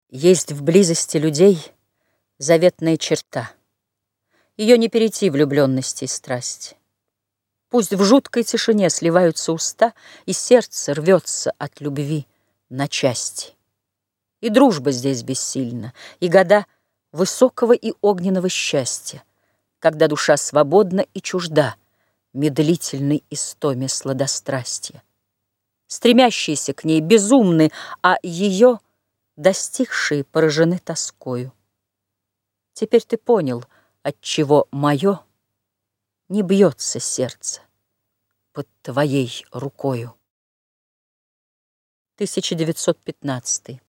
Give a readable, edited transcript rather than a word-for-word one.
Есть в близости людей заветная черта. Ее не перейти влюбленности и страсти. Пусть в жуткой тишине сливаются уста, и сердце рвется от любви на части. И дружба здесь бессильна, и года высокого и огненного счастья, когда душа свободна и чужда медлительной истоме сладострастия. Стремящиеся к ней безумны, а ее достигшие поражены тоскою. Теперь ты понял, отчего мое не бьется сердце под твоей рукою. 1915